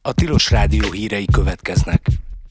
A Tilos Rádió hírei következnek.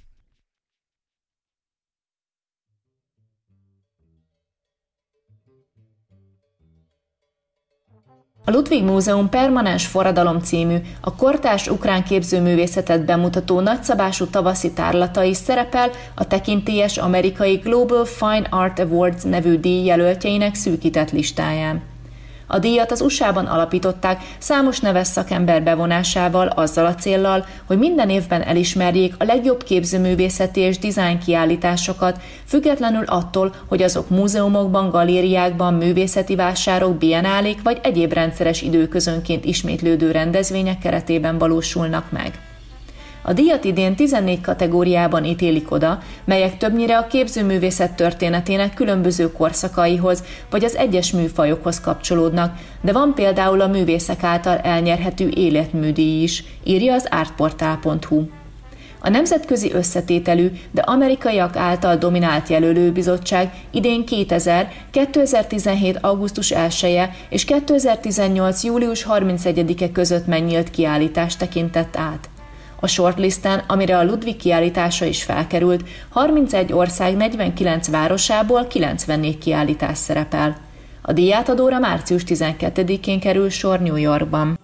A Ludwig Múzeum Permanens Forradalom című, a kortárs ukrán képzőművészetet bemutató nagyszabású tavaszi tárlata is szerepel a tekintélyes amerikai Global Fine Art Awards nevű díj jelöltjeinek szűkített listáján. A díjat az USA-ban alapították számos neves szakember bevonásával azzal a céllal, hogy minden évben elismerjék a legjobb képzőművészeti és dizájn kiállításokat, függetlenül attól, hogy azok múzeumokban, galériákban, művészeti vásárok, biennálék vagy egyéb rendszeres időközönként ismétlődő rendezvények keretében valósulnak meg. A díjat idén 14 kategóriában ítélik oda, melyek többnyire a képzőművészet történetének különböző korszakaihoz vagy az egyes műfajokhoz kapcsolódnak, de van például a művészek által elnyerhető életműdíj is, írja az artportal.hu. A nemzetközi összetételű, de amerikaiak által dominált jelölőbizottság idén 2017. augusztus 1-e és 2018. július 31-e között megnyílt kiállítást tekintett át. A shortlisten, amire a Ludwig kiállítása is felkerült, 31 ország 49 városából 94 kiállítás szerepel. A díjátadóra március 12-én kerül sor New Yorkban.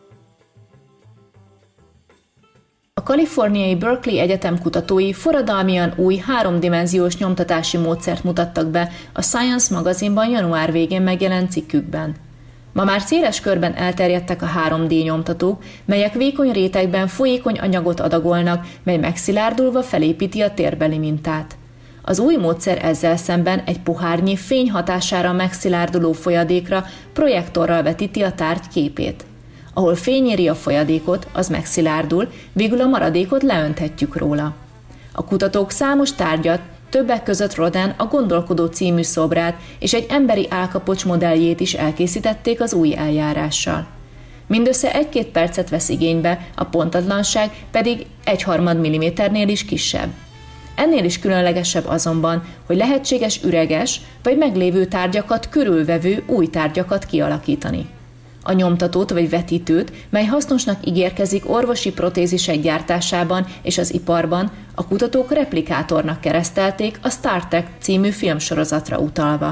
A kaliforniai Berkeley Egyetem kutatói forradalmian új háromdimenziós nyomtatási módszert mutattak be a Science magazinban január végén megjelent cikkükben. Ma már széles körben elterjedtek a 3D nyomtatók, melyek vékony rétegben folyékony anyagot adagolnak, mely megszilárdulva felépíti a térbeli mintát. Az új módszer ezzel szemben egy pohárnyi fény hatására megszilárduló folyadékra projektorral vetíti a tárgy képét. Ahol fény éri a folyadékot, az megszilárdul, végül a maradékot leönthetjük róla. A kutatók számos tárgyat, többek között Rodin a Gondolkodó című szobrát és egy emberi állkapocs modelljét is elkészítették az új eljárással. Mindössze 1-2 percet vesz igénybe, a pontatlanság pedig 1/3 milliméternél is kisebb. Ennél is különlegesebb azonban, hogy lehetséges üreges vagy meglévő tárgyakat körülvevő új tárgyakat kialakítani. A nyomtatót vagy vetítőt, mely hasznosnak ígérkezik orvosi protézisek gyártásában és az iparban, a kutatók replikátornak keresztelték a Star Trek című filmsorozatra utalva.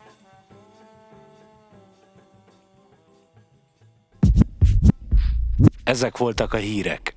Ezek voltak a hírek.